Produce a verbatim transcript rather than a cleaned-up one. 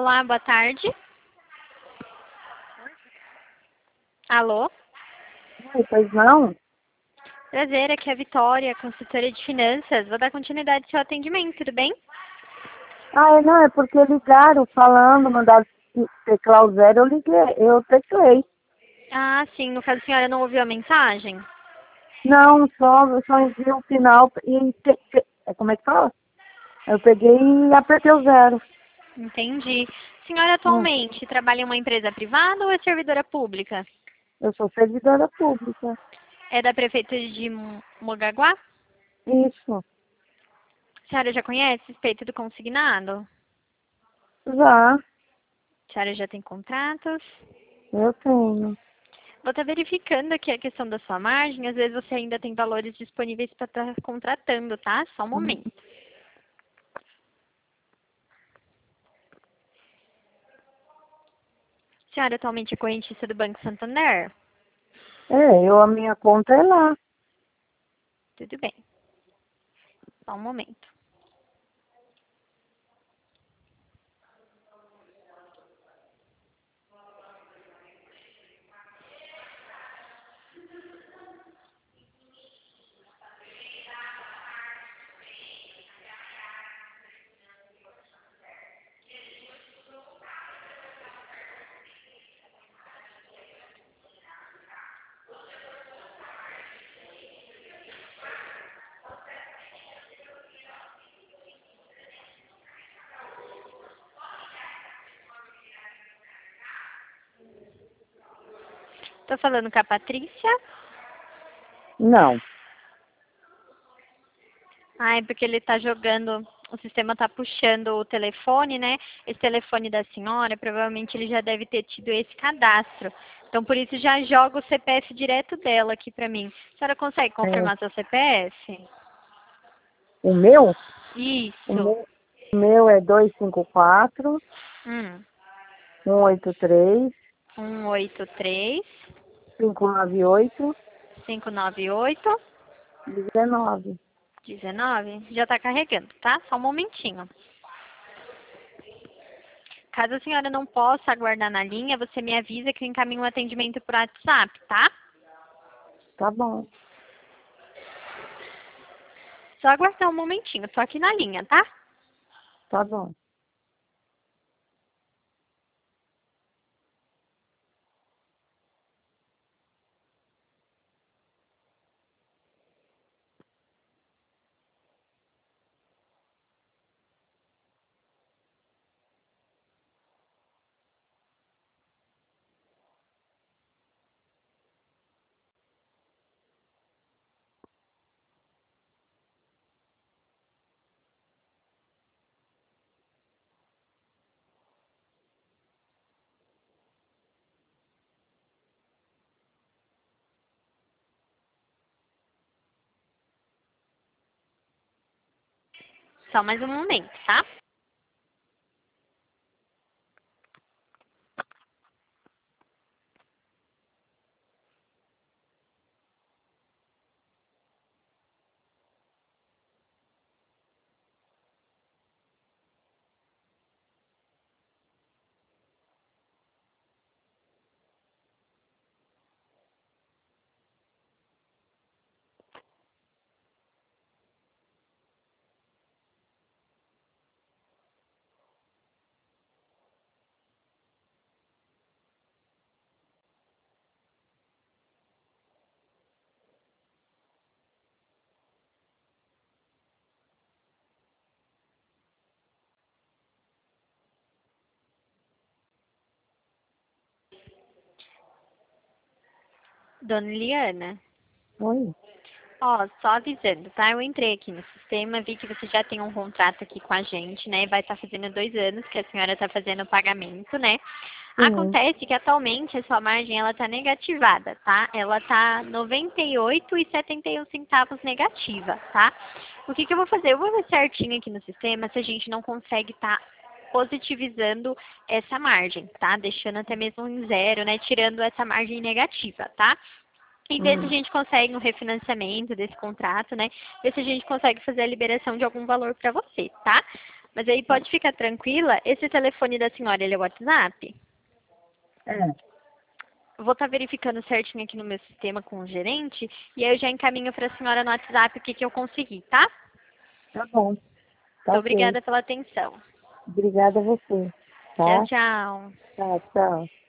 Olá, boa tarde. Alô? Oi, pois não? Prazer, aqui é a Vitória, consultora de finanças. Vou dar continuidade ao seu atendimento, tudo bem? Ah, é, não, é porque ligaram falando, mandaram teclar o zero, eu liguei, eu teclei. Ah, sim, no caso a senhora não ouviu a mensagem? Não, só, eu só enviei o final e te, te, é, como é que fala? Eu peguei e apertei o zero. Entendi. A senhora Hum, atualmente trabalha em uma empresa privada ou é servidora pública? eu sou servidora pública. É da prefeitura de Mo- Mogaguá? Isso, A senhora já conhece a respeito do consignado? já, A senhora já tem contratos? eu tenho. Vou estar verificando aqui a questão da sua margem. Às vezes você ainda tem valores disponíveis para estar contratando, tá? Só um Hum. momento. A senhora atualmente é correntista do Banco Santander? É, eu, a minha conta é lá. Tudo bem. Só um momento. Estou falando com a Patrícia. Não. Ah, é porque ele está jogando, o sistema está puxando o telefone, né? Esse telefone da senhora, provavelmente ele já deve ter tido esse cadastro. Então, por isso, já joga o C P F direto dela aqui para mim. A senhora consegue É, confirmar seu C P F? o meu? O Isso. meu, o meu é dois cinco quatro, Hum. um oito três, um oito três, cinco nove oito, cinco nove oito, dezenove. dezenove. Já está carregando, tá? Só um momentinho. Caso a senhora não possa aguardar na linha, você me avisa que eu encaminho o atendimento por WhatsApp, tá? Tá bom, Só aguardar um momentinho, tô aqui na linha, tá? tá bom. Só mais um momento, tá? Dona Liana, Oi? ó, só avisando, tá? Eu entrei aqui no sistema, vi que você já tem um contrato aqui com a gente, né? Vai estar fazendo dois anos que a senhora está fazendo o pagamento, né? Sim. Acontece que atualmente a sua margem ela tá negativada, tá? Ela tá noventa e oito e setenta e um centavos negativa, tá? O que que eu vou fazer? Eu vou ver certinho aqui no sistema se a gente não consegue estar positivizando essa margem, tá? Deixando até mesmo em zero, né? Tirando essa margem negativa, tá? E ver se a Hum. gente consegue um refinanciamento desse contrato, né? Ver se a gente consegue fazer a liberação de algum valor para você, tá? Mas aí pode ficar tranquila, esse telefone da senhora, ele é WhatsApp? É, Eu vou estar verificando certinho aqui no meu sistema com o gerente, e aí eu já encaminho para a senhora no WhatsApp o que, que eu consegui, tá? tá bom. Tá Muito ok. obrigada pela atenção. Obrigada a você. Tchau, Tá? tchau. Tá, tchau.